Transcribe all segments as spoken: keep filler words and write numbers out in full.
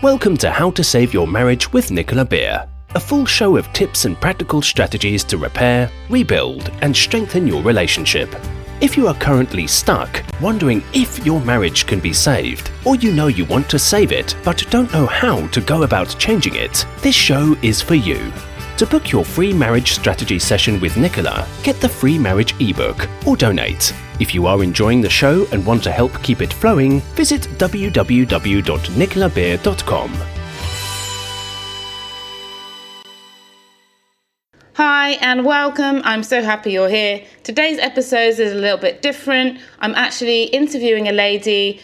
Welcome to How to Save Your Marriage with Nicola Beer, a full show of tips and practical strategies to repair, rebuild, and strengthen your relationship. If you are currently stuck, wondering if your marriage can be saved, or you know you want to save it but don't know how to go about changing it, this show is for you. To book your free marriage strategy session with Nicola, get the free marriage ebook or donate. If you are enjoying the show and want to help keep it flowing, visit w w w dot nicola beer dot com. Hi and welcome. I'm so happy you're here. Today's episode is a little bit different. I'm actually interviewing a lady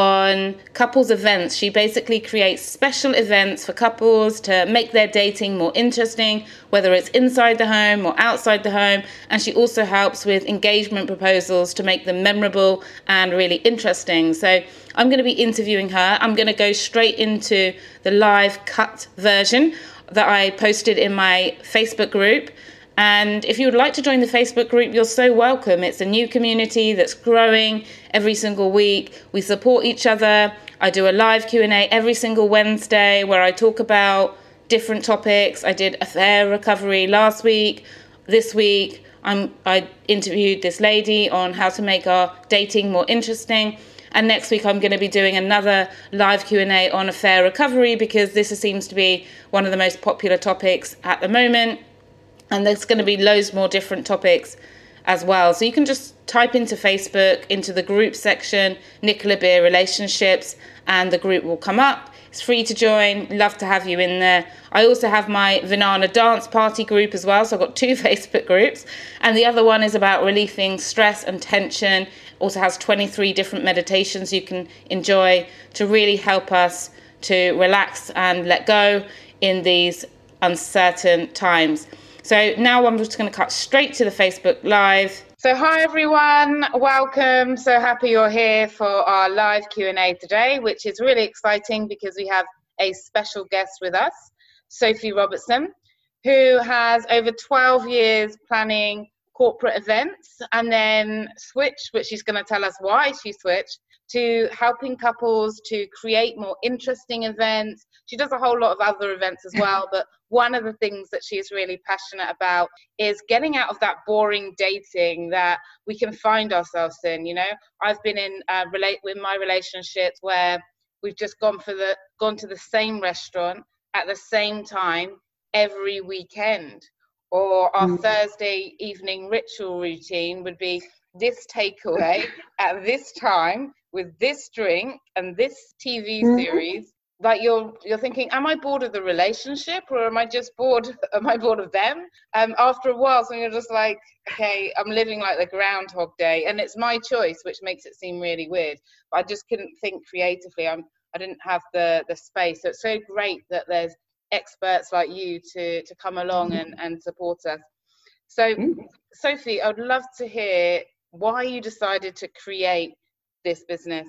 on couples events. She basically creates special events for couples to make their dating more interesting, whether it's inside the home or outside the home. And she also helps with engagement proposals to make them memorable and really interesting. So I'm going to be interviewing her. I'm going to go straight into the live cut version that I posted in my Facebook group. And if you would like to join the Facebook group, you're so welcome. It's a new community that's growing every single week. We support each other. I do a live Q and A every single Wednesday where I talk about different topics. I did affair recovery last week. This week, I'm, I interviewed this lady on how to make our dating more interesting. And next week, I'm going to be doing another live Q and A on affair recovery because this seems to be one of the most popular topics at the moment. And there's going to be loads more different topics as well. So you can just type into Facebook, into the group section, Nicola Beer Relationships, and the group will come up. It's free to join. Love to have you in there. I also have my Vinana Dance Party group as well. So I've got two Facebook groups. And the other one is about relieving stress and tension. Also has twenty-three different meditations you can enjoy to really help us to relax and let go in these uncertain times. So now I'm just going to cut straight to the Facebook Live. So hi everyone, welcome. So happy you're here for our live Q and A today, which is really exciting because we have a special guest with us, Sophie Robertson, who has over twelve years planning corporate events and then switched, which she's going to tell us why she switched, to helping couples to create more interesting events. She does a whole lot of other events as well, but one of the things that she's really passionate about is getting out of that boring dating that we can find ourselves in. You know, I've been in uh, relate with my relationships where we've just gone for the gone to the same restaurant at the same time every weekend. Or our mm. Thursday evening ritual routine would be this takeaway at this time with this drink and this T V series. Mm-hmm. Like you're you're thinking, am I bored of the relationship or am I just bored? Am I bored of them? Um, after a while, so you're just like, okay, I'm living like the Groundhog Day, and it's my choice, which makes it seem really weird. But I just couldn't think creatively. I'm I didn't have the the space. So it's so great that there's experts like you to to come along and and support us. So mm. Sophie, I'd love to hear why you decided to create this business.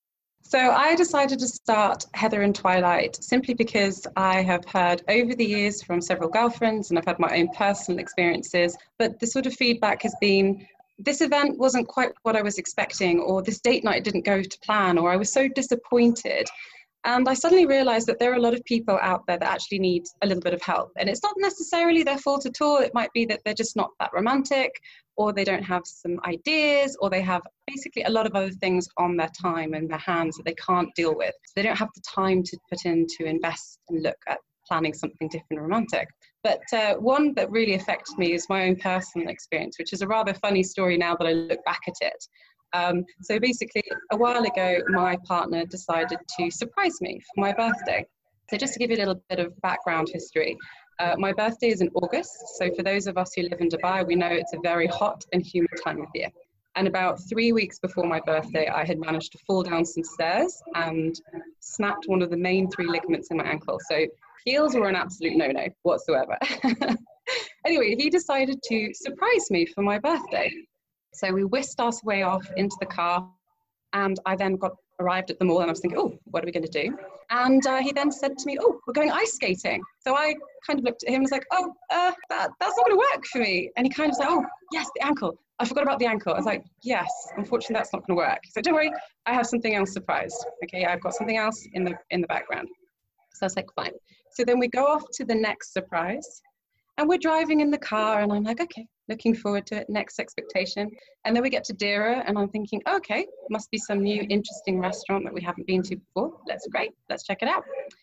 So I decided to start Heather and Twilight simply because I have heard over the years from several girlfriends, and I've had my own personal experiences, but the sort of feedback has been, this event wasn't quite what I was expecting, or this date night didn't go to plan, or I was so disappointed. And I suddenly realized that there are a lot of people out there that actually need a little bit of help. And it's not necessarily their fault at all. It might be that they're just not that romantic, or they don't have some ideas, or they have basically a lot of other things on their time and their hands that they can't deal with. So they don't have the time to put in to invest and look at planning something different and romantic. But uh, one that really affected me is my own personal experience, which is a rather funny story now that I look back at it. Um, so basically, a while ago, my partner decided to surprise me for my birthday. So just to give you a little bit of background history, uh, my birthday is in August. So for those of us who live in Dubai, we know it's a very hot and humid time of year. And about three weeks before my birthday, I had managed to fall down some stairs and snapped one of the main three ligaments in my ankle. So heels were an absolute no-no whatsoever. Anyway, he decided to surprise me for my birthday. So we whisked our way off into the car, and I then got arrived at the mall, and I was thinking, oh, what are we going to do? And uh, he then said to me, oh, we're going ice skating. So I kind of looked at him and was like, oh, uh, that, that's not going to work for me. And he kind of said, oh, yes, the ankle. I forgot about the ankle. I was like, yes, unfortunately, that's not going to work. So don't worry, I have something else surprised. Okay, I've got something else in the in the background. So I was like, fine. So then we go off to the next surprise, and we're driving in the car, and I'm like, okay, looking forward to it, next expectation. And then we get to Dera, and I'm thinking, okay, must be some new interesting restaurant that we haven't been to before. That's great, let's check it out.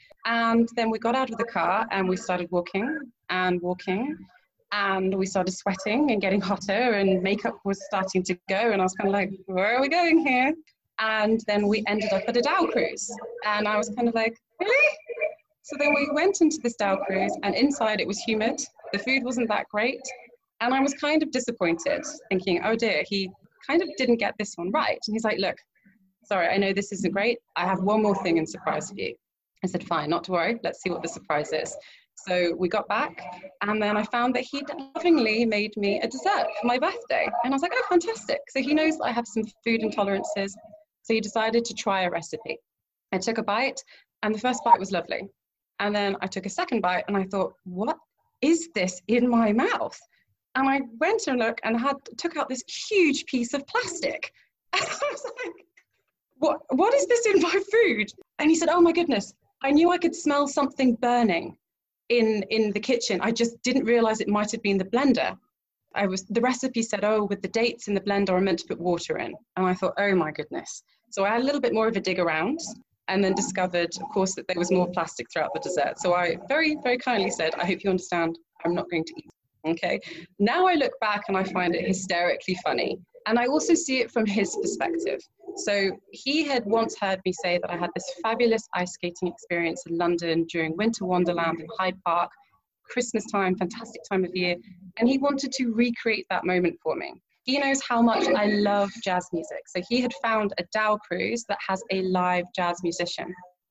And then we got out of the car and we started walking and walking, and we started sweating and getting hotter, and makeup was starting to go, and I was kind of like, where are we going here? And then we ended up at a dhow cruise, and I was kind of like, really? So then we went into this dhow cruise, and inside it was humid, the food wasn't that great, and I was kind of disappointed, thinking, oh dear, he kind of didn't get this one right. And he's like, look, sorry, I know this isn't great, I have one more thing in surprise for you. I said, fine, not to worry, let's see what the surprise is. So we got back, and then I found that he'd lovingly made me a dessert for my birthday. And I was like, oh, fantastic. So he knows that I have some food intolerances. So he decided to try a recipe. I took a bite, and the first bite was lovely. And then I took a second bite, and I thought, what is this in my mouth? And I went and looked and had took out this huge piece of plastic. And I was like, what, what is this in my food? And he said, oh my goodness, I knew I could smell something burning in in the kitchen. I just didn't realize it might have been the blender. I was the recipe said, oh, with the dates in the blender, I meant to put water in. And I thought, oh my goodness. So I had a little bit more of a dig around, and then discovered, of course, that there was more plastic throughout the dessert. So I very, very kindly said, I hope you understand, I'm not going to eat. Okay. Now I look back and I find it hysterically funny. And I also see it from his perspective. So he had once heard me say that I had this fabulous ice skating experience in London during Winter Wonderland in Hyde Park, Christmas time, fantastic time of year. And he wanted to recreate that moment for me. He knows how much I love jazz music. So he had found a dhow cruise that has a live jazz musician.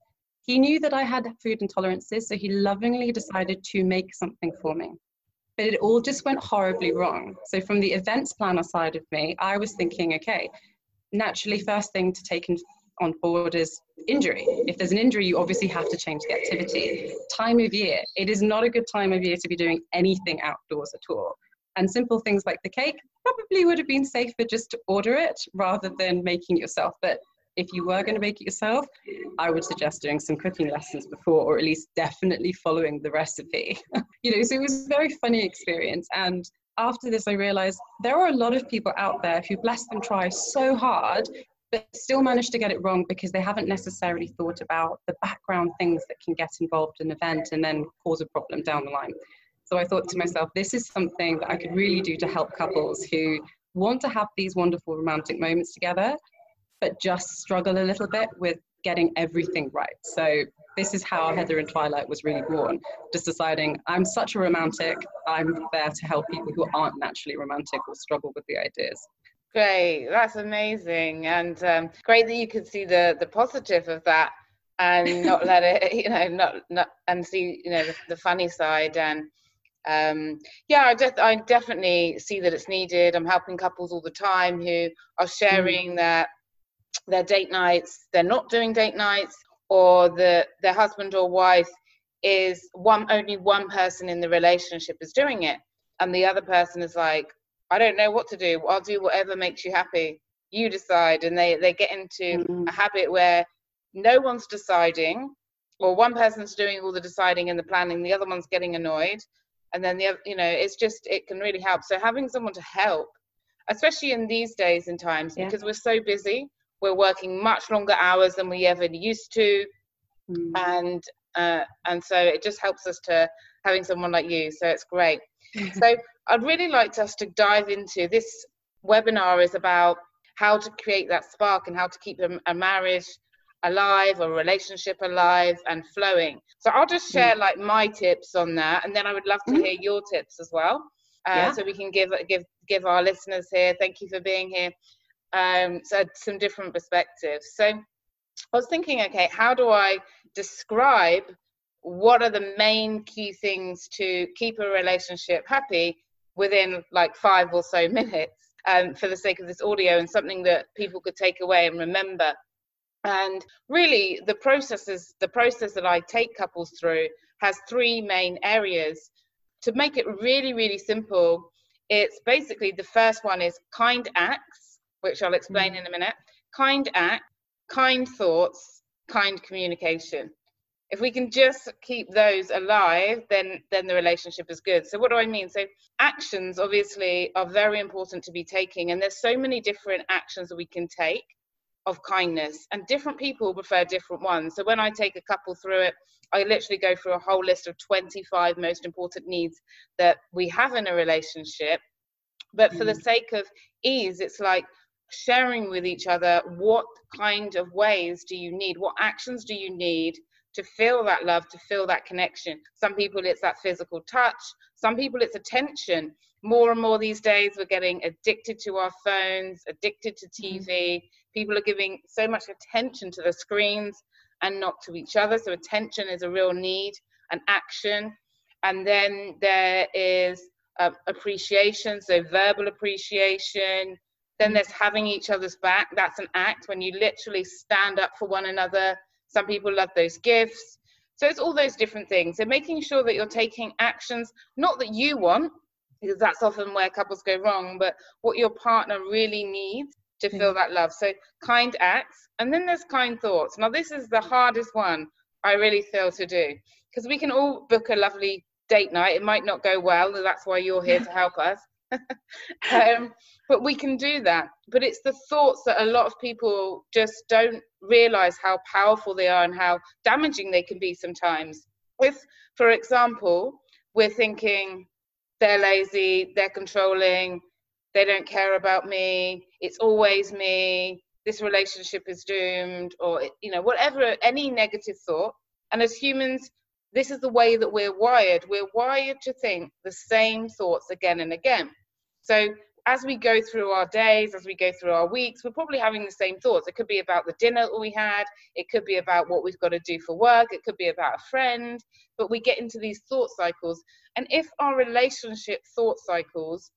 He knew that I had food intolerances, so he lovingly decided to make something for me. But it all just went horribly wrong. So from the events planner side of me, I was thinking, okay, naturally, first thing to take in, on board is injury. If there's an injury, you obviously have to change the activity. Time of year, it is not a good time of year to be doing anything outdoors at all. And simple things like the cake probably would have been safer just to order it rather than making it yourself. But if you were going to make it yourself, I would suggest doing some cooking lessons before, or at least definitely following the recipe. You know, so it was a very funny experience. And after this, I realized there are a lot of people out there who, bless them, try so hard, but still manage to get it wrong because they haven't necessarily thought about the background things that can get involved in an event and then cause a problem down the line. So I thought to myself, this is something that I could really do to help couples who want to have these wonderful romantic moments together, but just struggle a little bit with getting everything right. So this is how Heather in Twilight was really born, just deciding I'm such a romantic, I'm there to help people who aren't naturally romantic or struggle with the ideas. Great, that's amazing. And um, great that you could see the, the positive of that and not let it, you know, not, not and see, you know, the, the funny side. And um, yeah, I, def- I definitely see that it's needed. I'm helping couples all the time who are sharing mm. that their date nights, they're not doing date nights, or the their husband or wife is one only one person in the relationship is doing it, and the other person is like, I don't know what to do, I'll do whatever makes you happy, you decide. And they they get into mm-hmm. a habit where no one's deciding, or one person's doing all the deciding and the planning, the other one's getting annoyed, and then the other, you know, it's just, it can really help. So having someone to help, especially in these days and times, yeah. because we're so busy, we're working much longer hours than we ever used to. Mm. And uh, and so it just helps us to having someone like you. So it's great. So I'd really like us to dive into this webinar is about how to create that spark and how to keep a, a marriage alive, or a relationship alive and flowing. So I'll just share mm. like my tips on that, and then I would love to mm. hear your tips as well. Uh, yeah. So we can give give give our listeners here, thank you for being here, Um, so some different perspectives. So I was thinking, okay, how do I describe what are the main key things to keep a relationship happy within like five or so minutes, um, for the sake of this audio, and something that people could take away and remember. And really the processes, the process that I take couples through has three main areas. To make it really, really simple, it's basically, the first one is kind acts, which I'll explain mm. in a minute. Kind act, kind thoughts, kind communication. If we can just keep those alive, then then the relationship is good. So what do I mean? So actions obviously are very important to be taking, and there's so many different actions that we can take of kindness, and different people prefer different ones. So when I take a couple through it, I literally go through a whole list of twenty-five most important needs that we have in a relationship. But for the sake of ease, it's like sharing with each other, what kind of ways do you need? What actions do you need to feel that love, to feel that connection? Some people, it's that physical touch. Some people, it's attention. More and more these days, we're getting addicted to our phones, addicted to T V. Mm-hmm. People are giving so much attention to the screens and not to each other. So attention is a real need, an action. And then there is uh, appreciation, so verbal appreciation. Then there's having each other's back. That's an act, when you literally stand up for one another. Some people love those gifts. So it's all those different things. So making sure that you're taking actions, not that you want, because that's often where couples go wrong, but what your partner really needs to feel that love. So kind acts, and then there's kind thoughts. Now this is the hardest one I really feel to do, because we can all book a lovely date night. It might not go well, that's why you're here to help us. um, but we can do that. But it's the thoughts that a lot of people just don't realize how powerful they are and how damaging they can be sometimes. If, for example, we're thinking they're lazy, they're controlling, they don't care about me, it's always me, this relationship is doomed, or, you know, whatever, any negative thought. And as humans, this is the way that we're wired. We're wired to think the same thoughts again and again. So as we go through our days, as we go through our weeks, we're probably having the same thoughts. It could be about the dinner that we had. It could be about what we've got to do for work. It could be about a friend. But we get into these thought cycles. And if our relationship thought cycles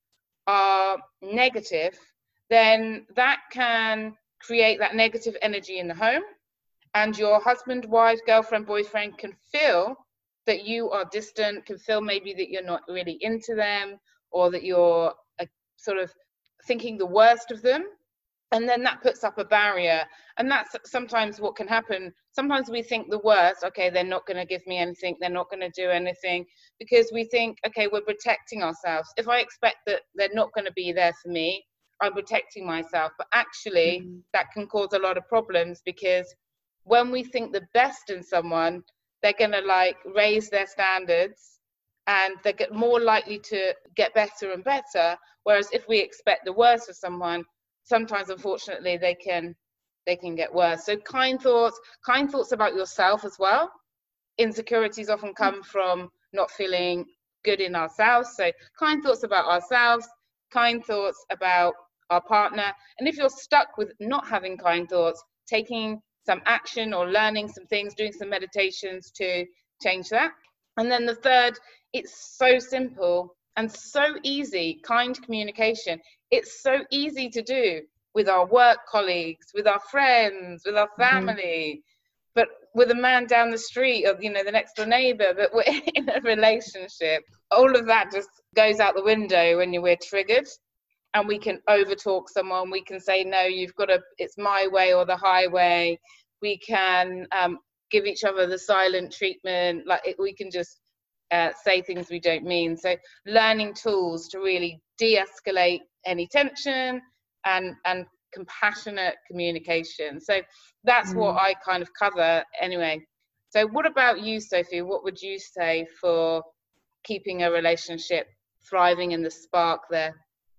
are negative, then that can create that negative energy in the home. And your husband, wife, girlfriend, boyfriend can feel that you are distant, can feel maybe that you're not really into them, or that you're uh, sort of thinking the worst of them. And then that puts up a barrier. And that's sometimes what can happen. Sometimes we think the worst, okay, they're not going to give me anything, they're not going to do anything, because we think, okay, we're protecting ourselves. If I expect that they're not going to be there for me, I'm protecting myself. But actually, mm-hmm. that can cause a lot of problems, because when we think the best in someone, they're going to like raise their standards, and they get more likely to get better and better. Whereas if we expect the worst of someone, sometimes unfortunately they can they can get worse. So kind thoughts, kind thoughts about yourself as well. Insecurities often come from not feeling good in ourselves. So kind thoughts about ourselves, kind thoughts about our partner. And if you're stuck with not having kind thoughts, taking some action or learning some things, doing some meditations to change that. And then the third, it's so simple and so easy, kind communication. It's so easy to do with our work colleagues, with our friends, with our family, mm-hmm. but with a man down the street, or, you know, the next door neighbor, but we're in a relationship. All of that just goes out the window when we're triggered. And we can overtalk someone. We can say, no, you've got to, it's my way or the highway. We can um, give each other the silent treatment. Like it, we can just uh, say things we don't mean. So learning tools to really de-escalate any tension and, and compassionate communication. So that's mm. what I kind of cover anyway. So what about you, Sophie? What would you say for keeping a relationship thriving in the spark there?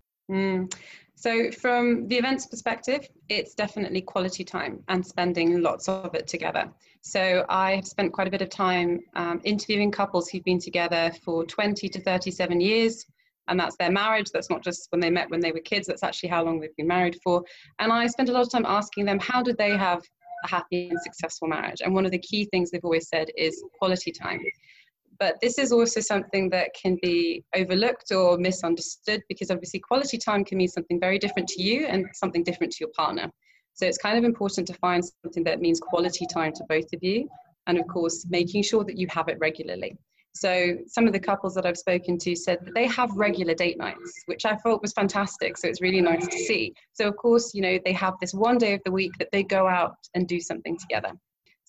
Mm. So from the events perspective, it's definitely quality time and spending lots of it together. So I have spent quite a bit of time um, interviewing couples who've been together for twenty to thirty-seven years. And that's their marriage. That's not just when they met when they were kids. That's actually how long they've been married for. And I spent a lot of time asking them, how did they have a happy and successful marriage? And one of the key things they've always said is quality time. But this is also something that can be overlooked or misunderstood, because obviously quality time can mean something very different to you and something different to your partner. So it's kind of important to find something that means quality time to both of you. And of course, making sure that you have it regularly. So some of the couples that I've spoken to said that they have regular date nights, which I thought was fantastic. So it's really nice to see. So of course, you know, they have this one day of the week that they go out and do something together.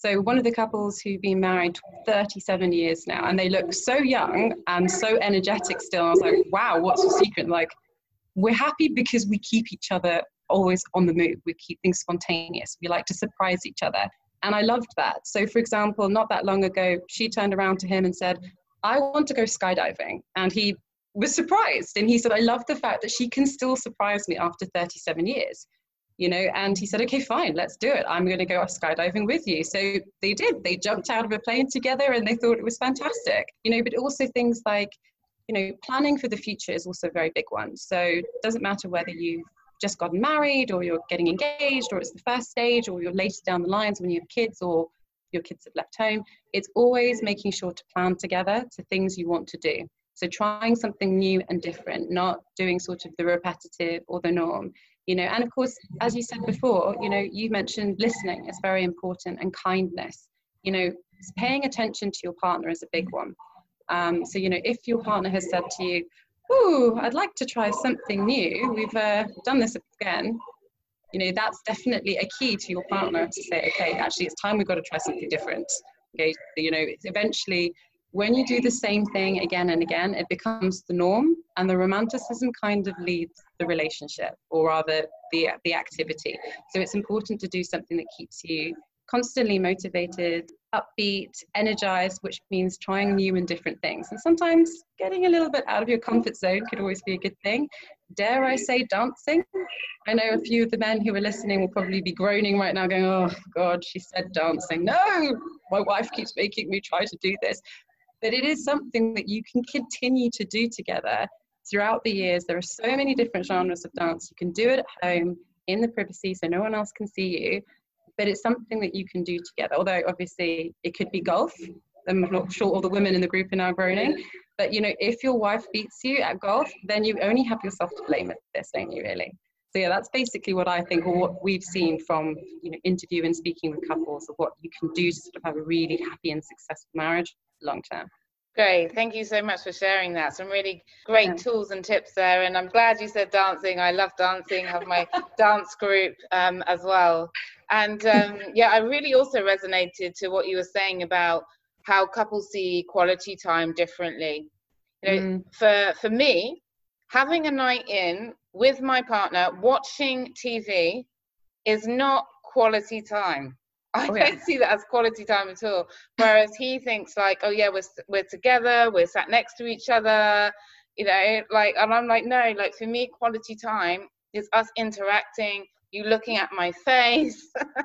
So one of the couples who've been married thirty-seven years now, and they look so young and so energetic still. I was like, wow, what's your secret? Like, we're happy because we keep each other always on the move. We keep things spontaneous. We like to surprise each other. And I loved that. So for example, not that long ago, she turned around to him and said, I want to go skydiving. And he was surprised. And he said, I love the fact that she can still surprise me after thirty-seven years. You know, and he said, okay, fine, let's do it. I'm going to go skydiving with you. So they did. They jumped out of a plane together and they thought it was fantastic. You know, but also things like, you know, planning for the future is also a very big one. So it doesn't matter whether you've just gotten married or you're getting engaged or it's the first stage or you're later down the lines when you have kids or your kids have left home. It's always making sure to plan together to things you want to do. So trying something new and different, not doing sort of the repetitive or the norm. You know, and of course, as you said before, you know, you mentioned listening is very important, and kindness. You know, paying attention to your partner is a big one. Um, so, you know, if your partner has said to you, ooh, I'd like to try something new, we've uh, done this again, you know, that's definitely a key to your partner to say, okay, actually, it's time we've got to try something different. Okay, you know, eventually, when you do the same thing again and again, it becomes the norm, and the romanticism kind of leads the relationship, or rather the, the activity. So it's important to do something that keeps you constantly motivated, upbeat, energized, which means trying new and different things. And sometimes getting a little bit out of your comfort zone could always be a good thing. Dare I say dancing? I know a few of the men who are listening will probably be groaning right now going, oh God, she said dancing. No, my wife keeps making me try to do this. But it is something that you can continue to do together throughout the years. There are so many different genres of dance. You can do it at home in the privacy so no one else can see you, but it's something that you can do together. Although obviously it could be golf. I'm not sure all the women in the group are now groaning, but you know, if your wife beats you at golf, then you only have yourself to blame at this, don't you really? So yeah, that's basically what I think, or what we've seen from, you know, interview and speaking with couples, of what you can do to sort of have a really happy and successful marriage long term. Great, thank you so much for sharing that. Some really great yeah. tools and tips there, and I'm glad you said dancing. I love dancing, have my dance group um, as well. And um, yeah, I really also resonated to what you were saying about how couples see quality time differently. You know, mm. for for me, having a night in with my partner watching T V is not quality time. I oh, yeah. don't see that as quality time at all. Whereas he thinks like, oh yeah, we're we're together, we're sat next to each other, you know, like, and I'm like, no, like for me, quality time is us interacting, you looking at my face,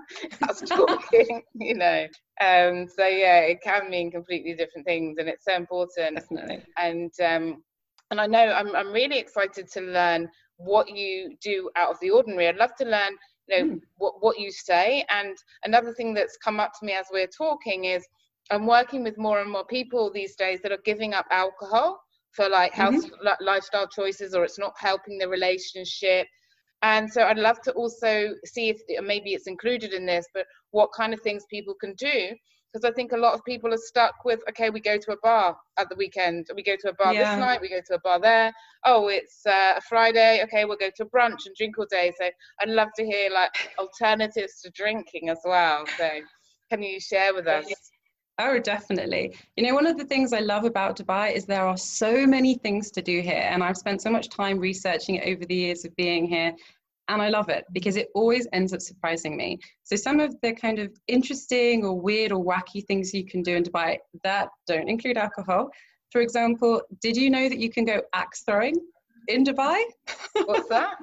us talking, you know. Um, so yeah, it can mean completely different things, and it's so important. Definitely. And um, and I know I'm I'm really excited to learn what you do out of the ordinary. I'd love to learn, you know, mm. what, what you say. And another thing that's come up to me as we're talking is I'm working with more and more people these days that are giving up alcohol for like health mm-hmm. lifestyle choices, or it's not helping the relationship. And so I'd love to also see if maybe it's included in this, but what kind of things people can do. Because I think a lot of people are stuck with, okay, we go to a bar at the weekend. We go to a bar yeah. this night, we go to a bar there. Oh, it's uh, a Friday. Okay, we'll go to a brunch and drink all day. So I'd love to hear like alternatives to drinking as well. So can you share with us? Oh, definitely. You know, one of the things I love about Dubai is there are so many things to do here. And I've spent so much time researching it over the years of being here. And I love it because it always ends up surprising me. So some of the kind of interesting or weird or wacky things you can do in Dubai that don't include alcohol. For example, did you know that you can go axe throwing in Dubai? What's that?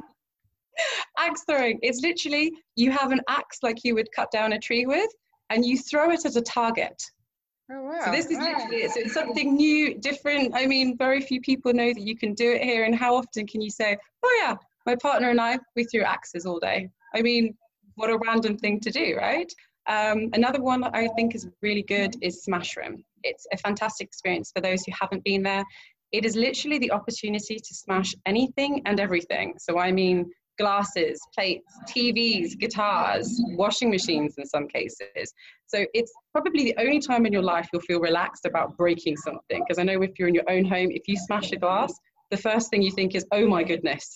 Axe throwing. It's literally, you have an axe like you would cut down a tree with, and you throw it at a target. Oh, wow. So this is wow. literally it. So it's something new, different. I mean, very few people know that you can do it here. And how often can you say, oh yeah, my partner and I, we threw axes all day. I mean, what a random thing to do, right? Um, another one I think is really good is Smash Room. It's a fantastic experience for those who haven't been there. It is literally the opportunity to smash anything and everything. So I mean, glasses, plates, T Vs, guitars, washing machines in some cases. So it's probably the only time in your life you'll feel relaxed about breaking something. Because I know if you're in your own home, if you smash a glass, the first thing you think is, oh my goodness.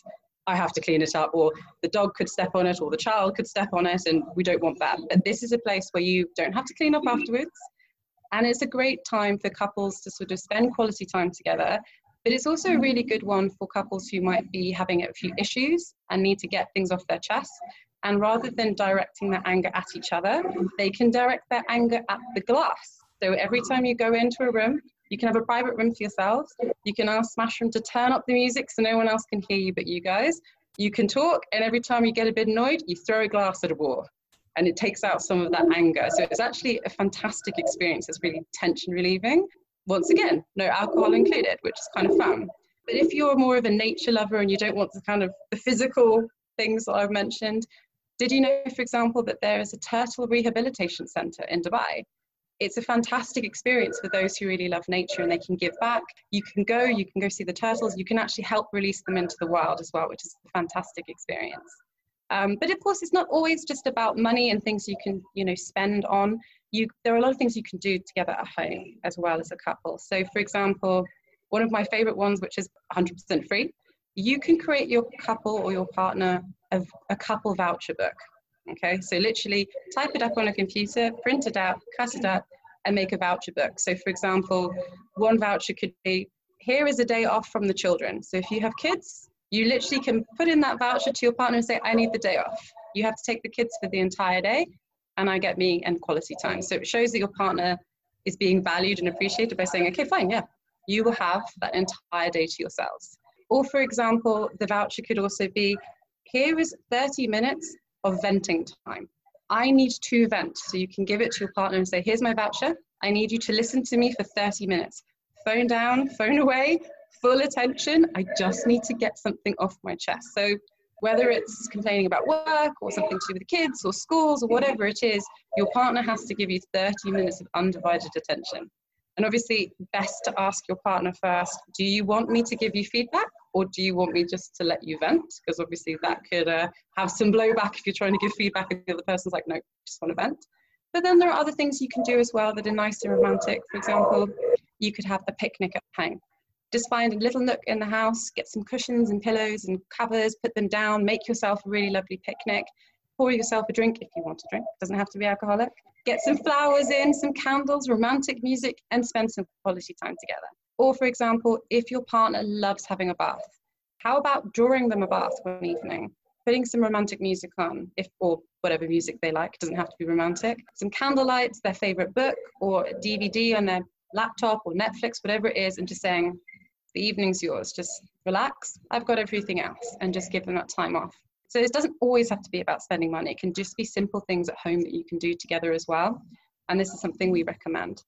I have to clean it up, or the dog could step on it, or the child could step on it, and we don't want that. But this is a place where you don't have to clean up afterwards. And it's a great time for couples to sort of spend quality time together. But it's also a really good one for couples who might be having a few issues and need to get things off their chest. And rather than directing their anger at each other, they can direct their anger at the glass. So every time you go into a room, you can have a private room for yourselves. You can ask Smashroom to turn up the music so no one else can hear you but you guys. You can talk, and every time you get a bit annoyed, you throw a glass at a wall. And it takes out some of that anger. So it's actually a fantastic experience. It's really tension relieving. Once again, no alcohol included, which is kind of fun. But if you're more of a nature lover and you don't want the kind of the physical things that I've mentioned, did you know, for example, that there is a turtle rehabilitation centre in Dubai? It's a fantastic experience for those who really love nature and they can give back. You can go, you can go see the turtles. You can actually help release them into the wild as well, which is a fantastic experience. Um, but of course, it's not always just about money and things you can, you know, spend on. You, there are a lot of things you can do together at home as well as a couple. So for example, one of my favorite ones, which is one hundred percent free, you can create your couple or your partner a, a couple voucher book. Okay, so literally type it up on a computer, print it out, cut it up, and make a voucher book. So for example, one voucher could be, here is a day off from the children. So if you have kids, you literally can put in that voucher to your partner and say, I need the day off. You have to take the kids for the entire day, and I get me and quality time. So it shows that your partner is being valued and appreciated by saying, okay, fine, yeah, you will have that entire day to yourselves. Or for example, the voucher could also be, here is thirty minutes of venting time. I need to vent. So you can give it to your partner and say, here's my voucher. I need you to listen to me for thirty minutes. Phone down, phone away, full attention. I just need to get something off my chest. So whether it's complaining about work or something to do with the kids or schools or whatever it is, your partner has to give you thirty minutes of undivided attention. And obviously, best to ask your partner first, do you want me to give you feedback, or do you want me just to let you vent? Because obviously that could uh, have some blowback if you're trying to give feedback and the other person's like, no, just want to vent. But then there are other things you can do as well that are nice and romantic. For example, you could have the picnic at home. Just find a little nook in the house, get some cushions and pillows and covers, put them down, make yourself a really lovely picnic, pour yourself a drink if you want to drink, it doesn't have to be alcoholic. Get some flowers in, some candles, romantic music, and spend some quality time together. Or for example, if your partner loves having a bath, how about drawing them a bath one evening, putting some romantic music on, if or whatever music they like, it doesn't have to be romantic, some candlelights, their favorite book, or a D V D on their laptop or Netflix, whatever it is, and just saying, the evening's yours, just relax, I've got everything else, and just give them that time off. So it doesn't always have to be about spending money. It can just be simple things at home that you can do together as well. And this is something we recommend.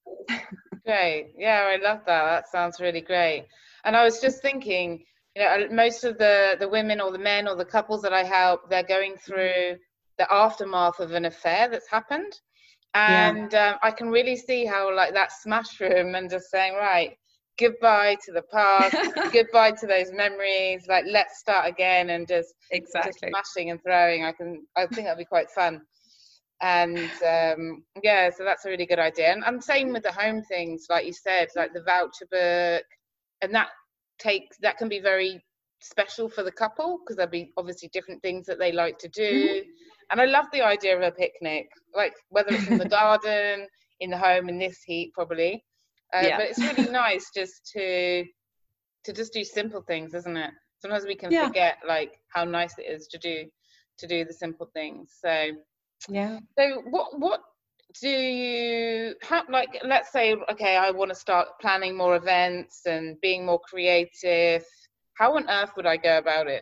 Great. Yeah, I love that. That sounds really great. And I was just thinking, you know, most of the, the women or the men or the couples that I help, they're going through the aftermath of an affair that's happened. And yeah. um, I can really see how like that Smashroom and just saying, right, goodbye to the past, goodbye to those memories, like let's start again, and just exactly just smashing and throwing. I can I think that'd be quite fun. And um yeah, so that's a really good idea. And, and same with the home things, like you said, like the voucher book, and that takes that can be very special for the couple because there'll be obviously different things that they like to do. Mm-hmm. And I love the idea of a picnic, like whether it's in the garden, in the home, in this heat probably. Uh, yeah. But it's really nice just to to just do simple things, isn't it? Sometimes we can yeah. forget like how nice it is to do to do the simple things. So yeah. So what what do you have? Like, let's say, okay, I want to start planning more events and being more creative. How on earth would I go about it?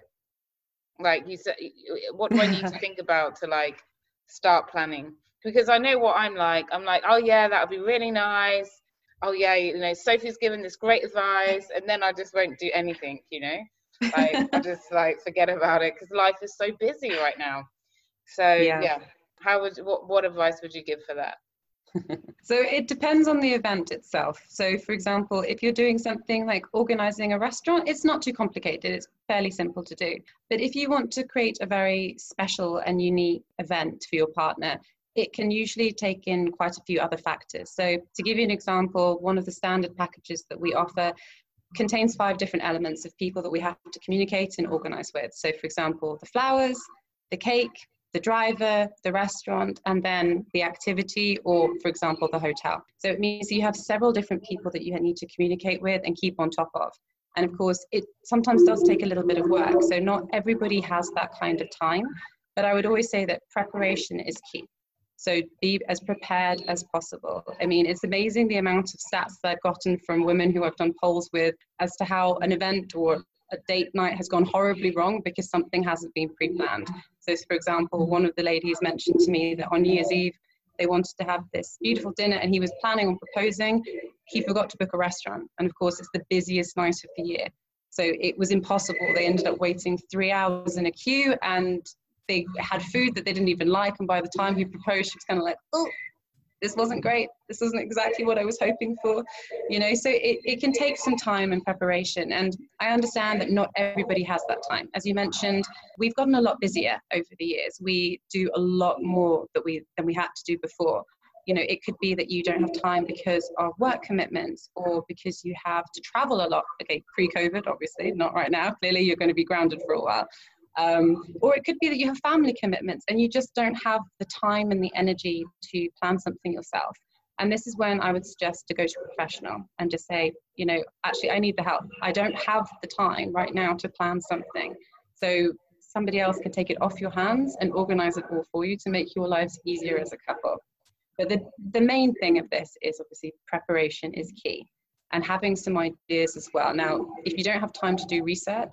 Like you said, what do I need to think about to like start planning? Because I know what I'm like. I'm like, oh yeah, that would be really nice. Oh yeah, you know, Sophie's given this great advice, and then I just won't do anything, you know, like I just like forget about it because life is so busy right now. So yeah, yeah. How would what what advice would you give for that? So it depends on the event itself. So for example, if you're doing something like organizing a restaurant, it's not too complicated. It's fairly simple to do. But if you want to create a very special and unique event for your partner, it can usually take in quite a few other factors. So to give you an example, one of the standard packages that we offer contains five different elements of people that we have to communicate and organize with. So for example, the flowers, the cake, the driver, the restaurant, and then the activity, or for example, the hotel. So it means that you have several different people that you need to communicate with and keep on top of. And of course, it sometimes does take a little bit of work. So not everybody has that kind of time, but I would always say that preparation is key. So be as prepared as possible. I mean, it's amazing the amount of stats that I've gotten from women who I've done polls with as to how an event or a date night has gone horribly wrong because something hasn't been pre-planned. So for example, one of the ladies mentioned to me that on New Year's Eve, they wanted to have this beautiful dinner and he was planning on proposing. He forgot to book a restaurant. And of course, it's the busiest night of the year. So it was impossible. They ended up waiting three hours in a queue and they had food that they didn't even like. And by the time he proposed, she was kind of like, oh, this wasn't great. This wasn't exactly what I was hoping for. You know, so it, it can take some time and preparation. And I understand that not everybody has that time. As you mentioned, we've gotten a lot busier over the years. We do a lot more that we than we had to do before. You know, it could be that you don't have time because of work commitments or because you have to travel a lot. Okay, pre-COVID, obviously, not right now. Clearly, you're going to be grounded for a while. Um, or it could be that you have family commitments and you just don't have the time and the energy to plan something yourself. And this is when I would suggest to go to a professional and just say, you know, actually, I need the help. I don't have the time right now to plan something. So somebody else can take it off your hands and organize it all for you to make your lives easier as a couple. But the, the main thing of this is obviously preparation is key and having some ideas as well. Now, if you don't have time to do research,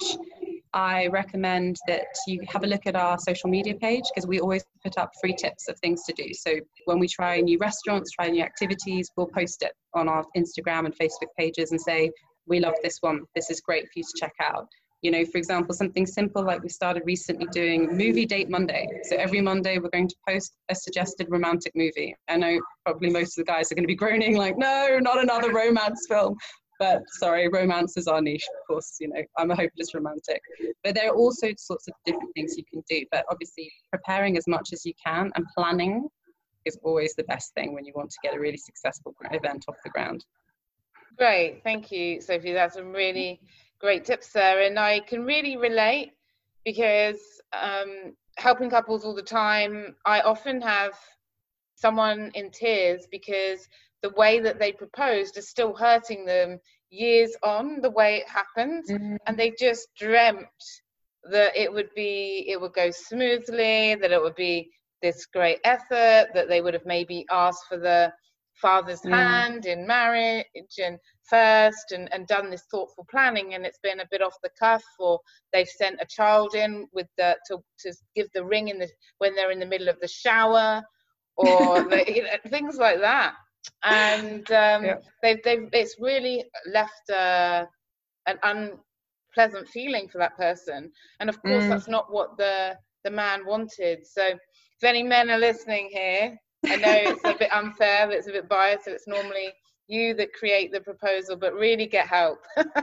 I recommend that you have a look at our social media page because we always put up free tips of things to do. So when we try new restaurants, try new activities, we'll post it on our Instagram and Facebook pages and say, we love this one. This is great for you to check out. You know, for example, something simple like we started recently doing Movie Date Monday. So every Monday we're going to post a suggested romantic movie. I know probably most of the guys are going to be groaning like, no, not another romance film. But sorry, romance is our niche, of course, you know, I'm a hopeless romantic. But there are also sorts of different things you can do. But obviously preparing as much as you can and planning is always the best thing when you want to get a really successful event off the ground. Great, thank you, Sophie. That's some really great tips there. And I can really relate because um, helping couples all the time, I often have someone in tears because the way that they proposed is still hurting them years on the way it happened. Mm-hmm. And they just dreamt that it would be, it would go smoothly, that it would be this great effort, that they would have maybe asked for the father's yeah. hand in marriage and first and, and done this thoughtful planning, and it's been a bit off the cuff, or they've sent a child in with the to, to give the ring in the when they're in the middle of the shower, or the, you know, things like that. And um, yeah. they've, they've, it's really left uh, an unpleasant feeling for that person. And of course, mm. that's not what the, the man wanted. So if any men are listening here, I know it's a bit unfair, it's a bit biased, so it's normally you that create the proposal, but really get help.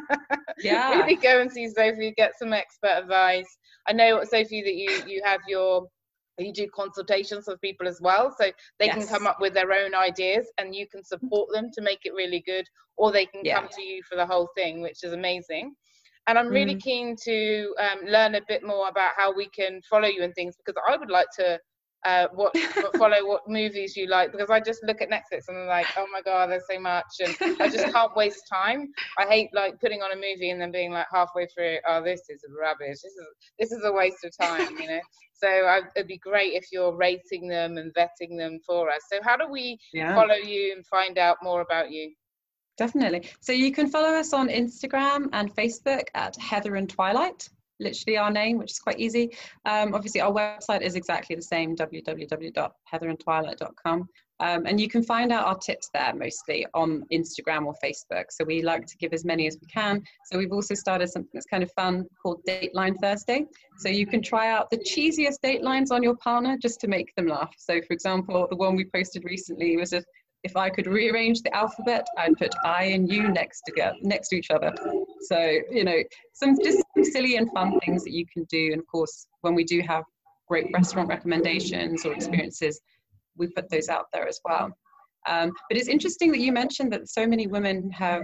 Yeah. Really go and see Sophie, get some expert advice. I know, Sophie, that you, you have your you do consultations with people as well, so they yes. can come up with their own ideas and you can support them to make it really good, or they can yeah. come to you for the whole thing, which is amazing. And I'm really mm. keen to um, learn a bit more about how we can follow you and things, because I would like to uh, watch, follow what movies you like, because I just look at Netflix and I'm like, oh my God, there's so much, and I just can't waste time. I hate like putting on a movie and then being like halfway through, oh, this is rubbish. This is this is a waste of time, you know. So I, it'd be great if you're rating them and vetting them for us. So how do we yeah. follow you and find out more about you? Definitely. So you can follow us on Instagram and Facebook at Heather and Twilight, literally our name, which is quite easy. Um, obviously, our website is exactly the same, w w w dot heather and twilight dot com. Um, and you can find out our tips there mostly on Instagram or Facebook. So we like to give as many as we can. So we've also started something that's kind of fun called Dateline Thursday. So you can try out the cheesiest datelines on your partner just to make them laugh. So for example, the one we posted recently was if, if I could rearrange the alphabet, I'd put I and you next to, next to each other. So, you know, some just some silly and fun things that you can do. And of course, when we do have great restaurant recommendations or experiences, we put those out there as well. Um, but it's interesting that you mentioned that so many women have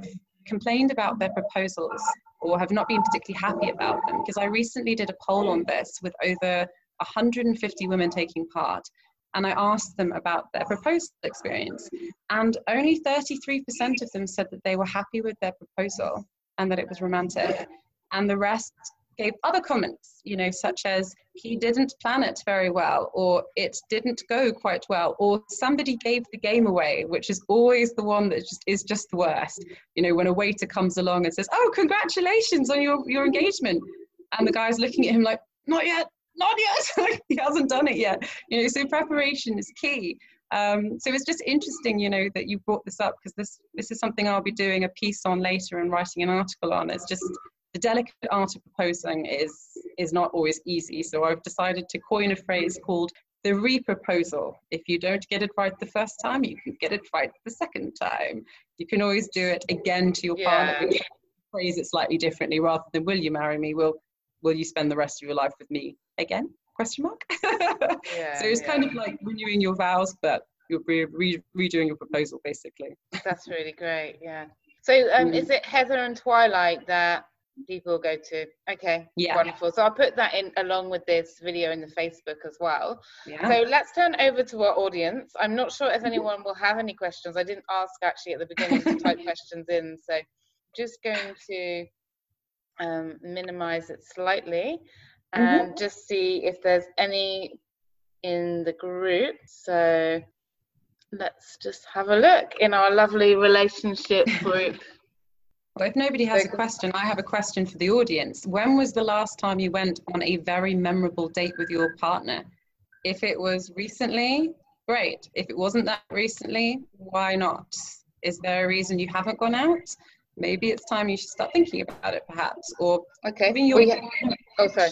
complained about their proposals or have not been particularly happy about them. Because I recently did a poll on this with over one hundred fifty women taking part, and I asked them about their proposal experience, and only thirty-three percent of them said that they were happy with their proposal and that it was romantic. And the rest gave other comments, you know, such as he didn't plan it very well, or it didn't go quite well, or somebody gave the game away, which is always the one that just is just the worst. You know, when a waiter comes along and says, "Oh, congratulations on your, your engagement," and the guy's looking at him like, "Not yet, not yet." He hasn't done it yet. You know, so preparation is key. Um, so it's just interesting, you know, that you brought this up, because this this is something I'll be doing a piece on later and writing an article on. It's just the delicate art of proposing is is not always easy. So I've decided to coin a phrase called the re-proposal. If you don't get it right the first time, you can get it right the second time. You can always do it again to your Yeah. partner. You can phrase it slightly differently, rather than "Will you marry me?" Will Will you spend the rest of your life with me again? Question mark. Yeah, so it's yeah. kind of like renewing your vows, but you're re- re- redoing your proposal, basically. That's really great. Yeah. So um, Mm. is it Heather and Twilight that people go to? Okay. Yeah. Wonderful. So I'll put that in along with this video in the Facebook as well. Yeah. So let's turn over to our audience. I'm not sure if anyone will have any questions. I didn't ask actually at the beginning to type questions in. So just going to um, minimize it slightly and Mhm. just see if there's any in the group. So let's just have a look in our lovely relationship group. Well, if nobody has So- a question, I have a question for the audience. When was the last time you went on a very memorable date with your partner? If it was recently, great. If it wasn't that recently, why not? Is there a reason you haven't gone out? Maybe it's time you should start thinking about it, perhaps. Or Okay. even your We ha- oh, sorry.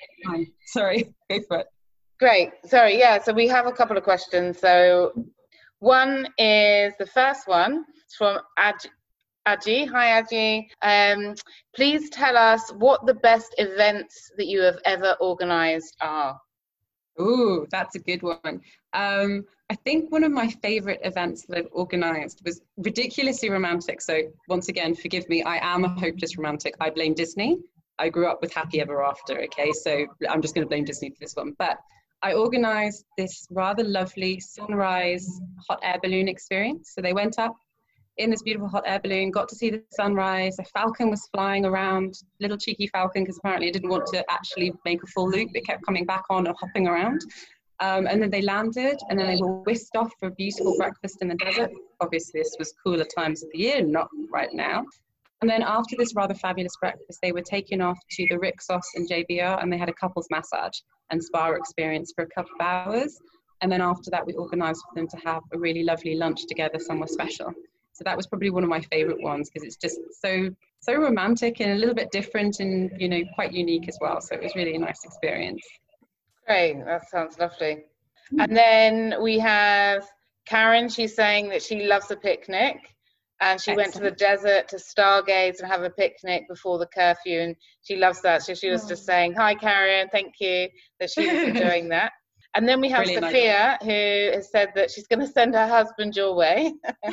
sorry, go for it. Great. Sorry. Yeah. So we have a couple of questions. So one is the first one. It's from Aj- Aji. Hi, Aji. Um, please tell us what the best events that you have ever organized are. Ooh, that's a good one. Um, I think one of my favorite events that I've organized was ridiculously romantic. So once again, forgive me, I am a hopeless romantic. I blame Disney. I grew up with Happy Ever After, okay? So I'm just gonna blame Disney for this one. But I organized this rather lovely sunrise hot air balloon experience. So they went up in this beautiful hot air balloon, got to see the sunrise. A falcon was flying around, little cheeky falcon, because apparently it didn't want to actually make a full loop. It kept coming back on and hopping around. Um, and then they landed, and then they were whisked off for a beautiful breakfast in the desert. Obviously, this was cooler times of the year, not right now. And then after this rather fabulous breakfast, they were taken off to the Rixos in J B R, and they had a couples massage and spa experience for a couple of hours. And then after that, we organized for them to have a really lovely lunch together somewhere special. So that was probably one of my favorite ones, because it's just so so romantic and a little bit different and, you know, quite unique as well. So it was really a nice experience. Great. That sounds lovely. And then we have Karen. She's saying that she loves a picnic. And she went to the desert to stargaze and have a picnic before the curfew, and she loves that. So she was just saying, "Hi, Karen, thank you," that she was enjoying that. And then we have Brilliant Sophia, who has said that she's going to send her husband your way.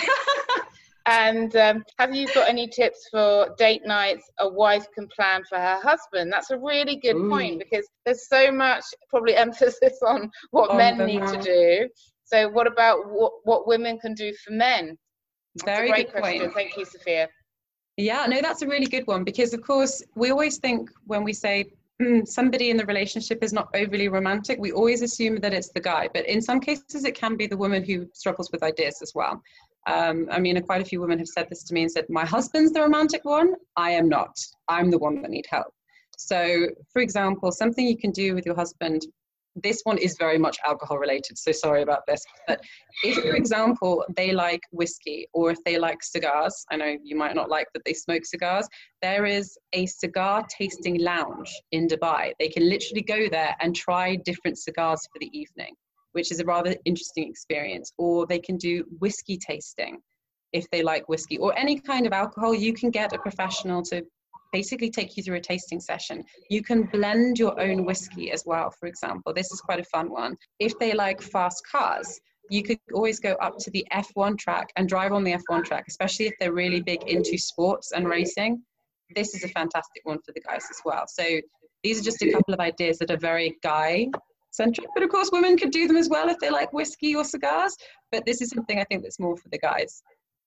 And um, have you got any tips for date nights a wife can plan for her husband? That's a really good Ooh. point, because there's so much probably emphasis on what On men the need to man. do. So what about what, what women can do for men? That's Very a great good question. point. Thank you, Sophia. Yeah, no, that's a really good one, because of course we always think when we say mm, somebody in the relationship is not overly romantic, we always assume that it's the guy, but in some cases it can be the woman who struggles with ideas as well. Um, I mean, quite a few women have said this to me and said, my husband's the romantic one, I am not. I'm the one that need help. So, for example, something you can do with your husband, this one is very much alcohol related, so sorry about this, but if, for example, they like whiskey, or if they like cigars, I know you might not like that they smoke cigars, there is a cigar tasting lounge in Dubai. They can literally go there and try different cigars for the evening, which is a rather interesting experience. Or they can do whiskey tasting if they like whiskey, or any kind of alcohol. You can get a professional to basically take you through a tasting session. You can blend your own whiskey as well, for example. This is quite a fun one. If they like fast cars, you could always go up to the F one track and drive on the F one track, especially if they're really big into sports and racing. This is a fantastic one for the guys as well. So these are just a couple of ideas that are very guy centric, but of course women could do them as well if they like whiskey or cigars, but this is something I think that's more for the guys.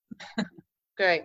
Great.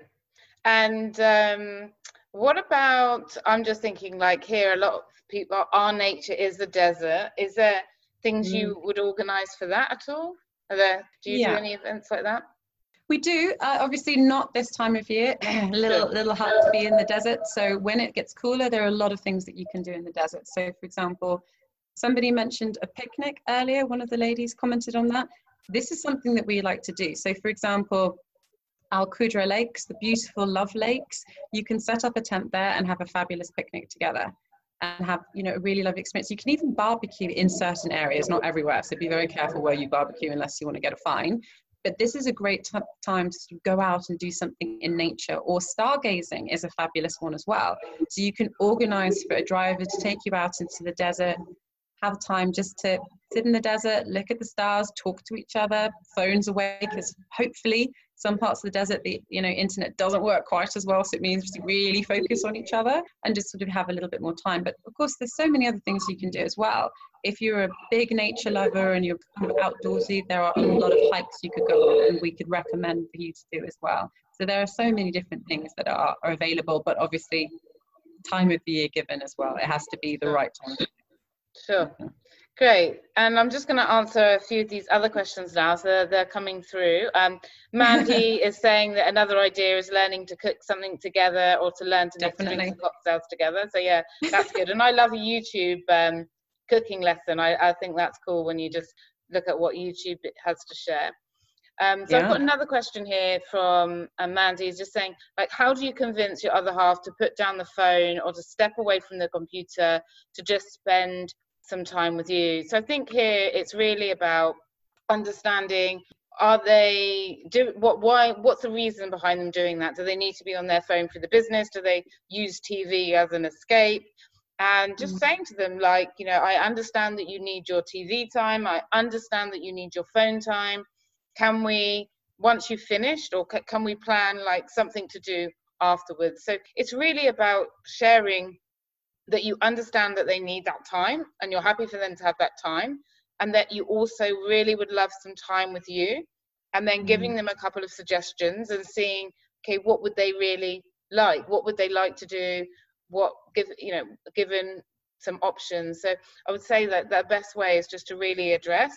And um, what about, I'm just thinking like here, a lot of people, our nature is the desert. Is there things mm. you would organize for that at all? Are there, do you yeah. do any events like that? We do, uh, obviously not this time of year, a little, little hard to be in the desert. So when it gets cooler, there are a lot of things that you can do in the desert. So for example, somebody mentioned a picnic earlier. One of the ladies commented on that. This is something that we like to do. So for example, Al Qudra Lakes, the beautiful Love Lakes, you can set up a tent there and have a fabulous picnic together and have, you know, a really lovely experience. You can even barbecue in certain areas, not everywhere. So be very careful where you barbecue unless you want to get a fine. But this is a great t- time to sort of go out and do something in nature, or stargazing is a fabulous one as well. So you can organize for a driver to take you out into the desert, have time just to sit in the desert, look at the stars, talk to each other, phones away, because hopefully some parts of the desert, the you know internet doesn't work quite as well, so it means to really focus on each other and just sort of have a little bit more time. But of course, there's so many other things you can do as well. If you're a big nature lover and you're kind of outdoorsy, there are a lot of hikes you could go on and we could recommend for you to do as well. So there are so many different things that are, are available, but obviously time of the year given as well. It has to be the right time. Sure. Great. And I'm just going to answer a few of these other questions now. So they're, they're coming through. Um, Mandy is saying that another idea is learning to cook something together or to learn to mix drinks and cocktails together. So yeah, that's good. And I love a YouTube um, cooking lesson. I, I think that's cool when you just look at what YouTube has to share. Um, so yeah. I've got another question here from uh, Mandy. Is just saying, like, how do you convince your other half to put down the phone or to step away from the computer to just spend some time with you? So I think here it's really about understanding, are they do what why what's the reason behind them doing that? Do they need to be on their phone for the business? Do they use T V as an escape? And just mm. saying to them, like, you know, I understand that you need your T V time, I understand that you need your phone time. Can we, once you've finished, or c- can we plan like something to do afterwards? So it's really about sharing that you understand that they need that time and you're happy for them to have that time, and that you also really would love some time with you, and then giving them a couple of suggestions and seeing, okay, what would they really like? What would they like to do? What, give, you know, given some options. So I would say that the best way is just to really address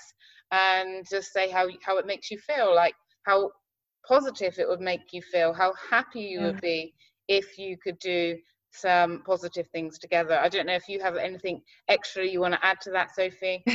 and just say how, how it makes you feel, like how positive it would make you feel, how happy you yeah. would be if you could do some positive things together. I don't know if you have anything extra you want to add to that, Sophie.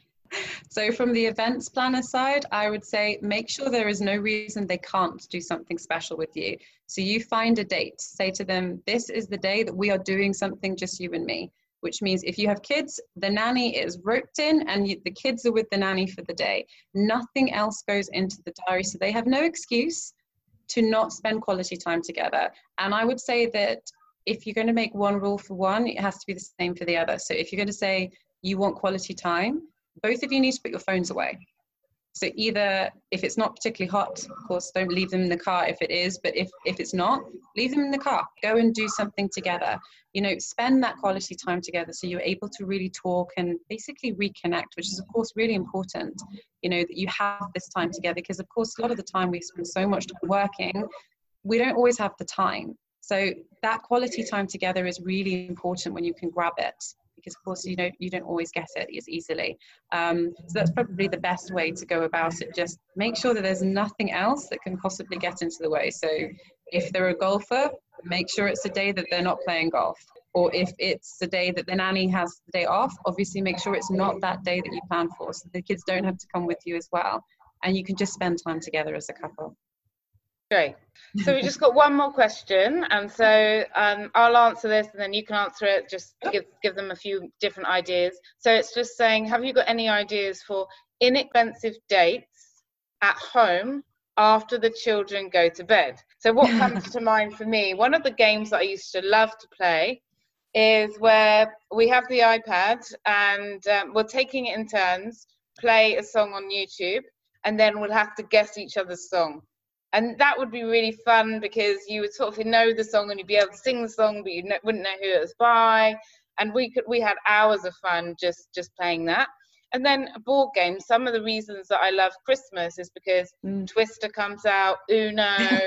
So from the events planner side, I would say make sure there is no reason they can't do something special with you. So you find a date, say to them, this is the day that we are doing something just you and me, which means if you have kids, the nanny is roped in and you, the kids are with the nanny for the day. Nothing else goes into the diary, so they have no excuse to not spend quality time together. And I would say that if you're going to make one rule for one, it has to be the same for the other. So if you're going to say you want quality time, both of you need to put your phones away. So either, if it's not particularly hot, of course, don't leave them in the car if it is, but if, if it's not, leave them in the car. Go and do something together. You know, spend that quality time together so you're able to really talk and basically reconnect, which is, of course, really important, you know, that you have this time together, because, of course, a lot of the time we spend so much time working, we don't always have the time. So that quality time together is really important when you can grab it, because of course you don't you don't always get it as easily. Um, so that's probably the best way to go about it. Just make sure that there's nothing else that can possibly get into the way. So if they're a golfer, make sure it's a day that they're not playing golf. Or if it's the day that the nanny has the day off, obviously make sure it's not that day that you plan for, so the kids don't have to come with you as well. And you can just spend time together as a couple. Great. So we just got one more question, and so um, I'll answer this and then you can answer it, just to give, give them a few different ideas. So it's just saying, have you got any ideas for inexpensive dates at home after the children go to bed? So what comes to mind for me, one of the games that I used to love to play is where we have the iPad and um, we're taking it in turns, play a song on YouTube, and then we'll have to guess each other's song. And that would be really fun because you would sort of know the song and you'd be able to sing the song, but you know, wouldn't know who it was by. And we could we had hours of fun just just playing that. And then a board game. Some of the reasons that I love Christmas is because mm. Twister comes out, Uno.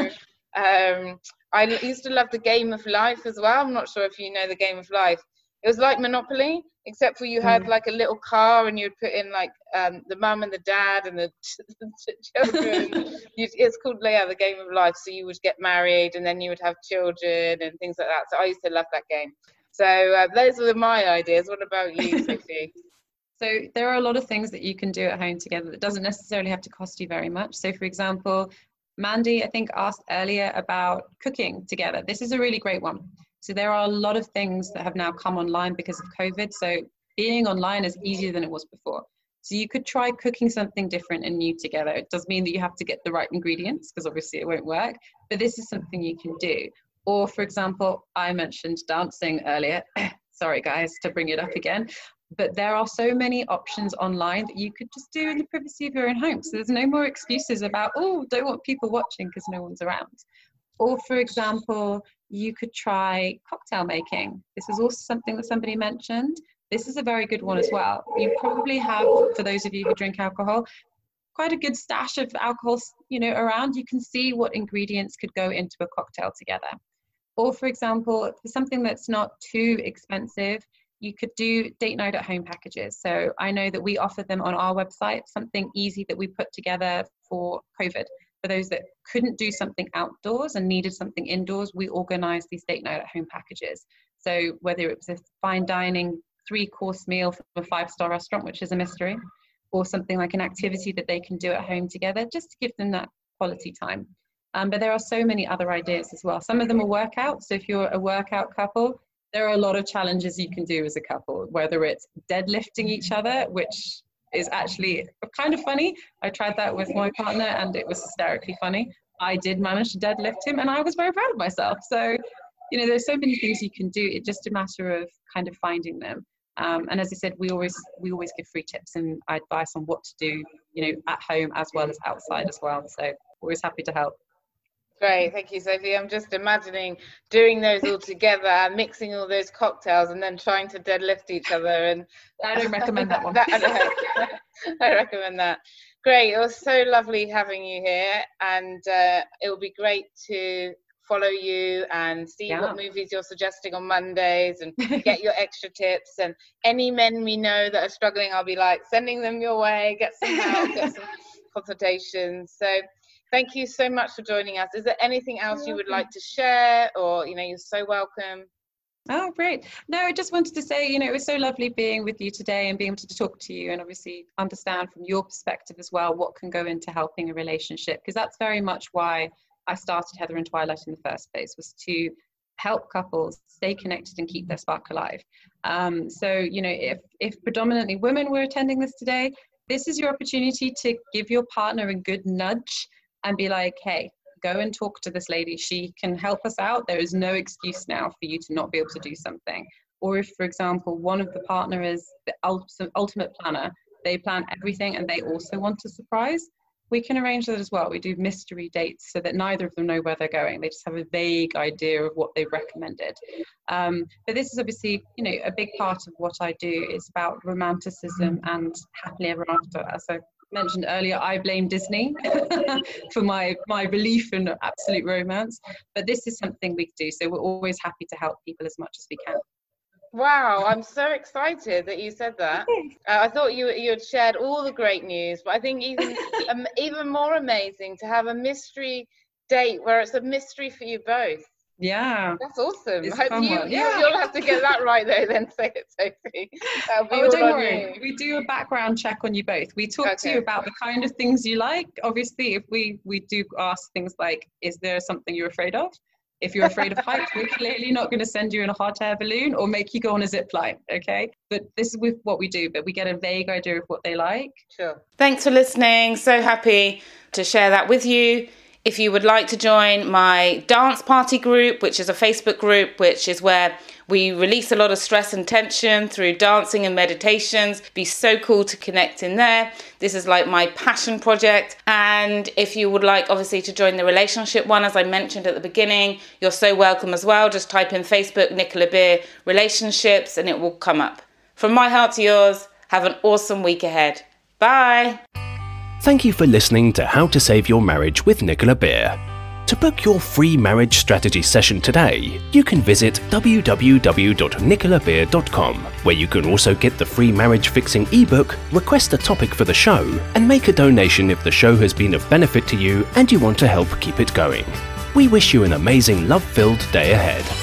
um, I used to love the Game of Life as well. I'm not sure if you know the Game of Life. It was like Monopoly, except for you had mm. like a little car and you'd put in like um, the mum and the dad and the, the children. You'd, it's called yeah, the Game of Life. So you would get married and then you would have children and things like that. So I used to love that game. So uh, those were my ideas. What about you, Sophie? So there are a lot of things that you can do at home together that doesn't necessarily have to cost you very much. So for example, Mandy, I think, asked earlier about cooking together. This is a really great one. So there are a lot of things that have now come online because of COVID. So being online is easier than it was before. So you could try cooking something different and new together. It does mean that you have to get the right ingredients because obviously it won't work, but this is something you can do. Or for example, I mentioned dancing earlier. Sorry guys to bring it up again, but there are so many options online that you could just do in the privacy of your own home. So there's no more excuses about, oh, don't want people watching because no one's around. Or for example, you could try cocktail making. This is also something that somebody mentioned. This is a very good one as well. You probably have, for those of you who drink alcohol, quite a good stash of alcohol, you know, around. You can see what ingredients could go into a cocktail together. Or for example, for something that's not too expensive, you could do date night at home packages. So I know that we offer them on our website, something easy that we put together for COVID. For those that couldn't do something outdoors and needed something indoors, we organized these date night at home packages. So whether it was a fine dining three course meal from a five-star restaurant, which is a mystery, or something like an activity that they can do at home together, just to give them that quality time. Um, but there are so many other ideas as well. Some of them are workouts. So if you're a workout couple, there are a lot of challenges you can do as a couple, whether it's deadlifting each other, which is actually kind of funny. I tried that with my partner and it was hysterically funny. I did manage to deadlift him and I was very proud of myself. So, you know, there's so many things you can do. It's just a matter of kind of finding them. Um, and as I said, we always we always give free tips and advice on what to do, you know, at home as well as outside as well. So always happy to help. Great, thank you, Sophie. I'm just imagining doing those all together and mixing all those cocktails and then trying to deadlift each other. And I don't recommend that one. that, I, I recommend that. Great, it was so lovely having you here, and uh, it will be great to follow you and see yeah. what movies you're suggesting on Mondays and get your extra tips. And any men we know that are struggling, I'll be like sending them your way, get some help, get some consultations. So thank you so much for joining us. Is there anything else you would like to share, or, you know, you're so welcome? Oh, great. No, I just wanted to say, you know, it was so lovely being with you today and being able to talk to you and obviously understand from your perspective as well what can go into helping a relationship, because that's very much why I started Heather and Twilight in the first place, was to help couples stay connected and keep their spark alive. Um, so, you know, if, if predominantly women were attending this today, this is your opportunity to give your partner a good nudge and be like, hey, go and talk to this lady. She can help us out. There is no excuse now for you to not be able to do something. Or if, for example, one of the partner is the ultimate planner, they plan everything and they also want a surprise, we can arrange that as well. We do mystery dates so that neither of them know where they're going. They just have a vague idea of what they've recommended. Um, but this is obviously, you know, a big part of what I do is about romanticism and happily ever after. As I mentioned earlier, I blame Disney for my, my belief in absolute romance. But this is something we do. So we're always happy to help people as much as we can. Wow, I'm so excited that you said that. Uh, I thought you you had shared all the great news, but I think even um, even more amazing to have a mystery date where it's a mystery for you both. Yeah, that's awesome. It's I hope you, you yeah. you'll have to get that right though. Then say it, Sophie. That'll be oh, all don't on worry. You. We do a background check on you both. We talk Okay. to you about the kind of things you like. Obviously, if we we do ask things like, "Is there something you're afraid of?" If you're afraid of heights, we're clearly not going to send you in a hot air balloon or make you go on a zip line, okay? But this is with what we do, but we get a vague idea of what they like. Sure. Thanks for listening. So happy to share that with you. If you would like to join my dance party group, which is a Facebook group, which is where we release a lot of stress and tension through dancing and meditations. It'd be so cool to connect in there. This is like my passion project. And if you would like, obviously, to join the relationship one, as I mentioned at the beginning, you're so welcome as well. Just type in Facebook, Nicola Beer Relationships, and it will come up. From my heart to yours, have an awesome week ahead. Bye. Thank you for listening to How to Save Your Marriage with Nicola Beer. To book your free marriage strategy session today, you can visit w w w dot nicola beer dot com, where you can also get the free marriage fixing ebook, request a topic for the show, and make a donation if the show has been of benefit to you and you want to help keep it going. We wish you an amazing love-filled day ahead.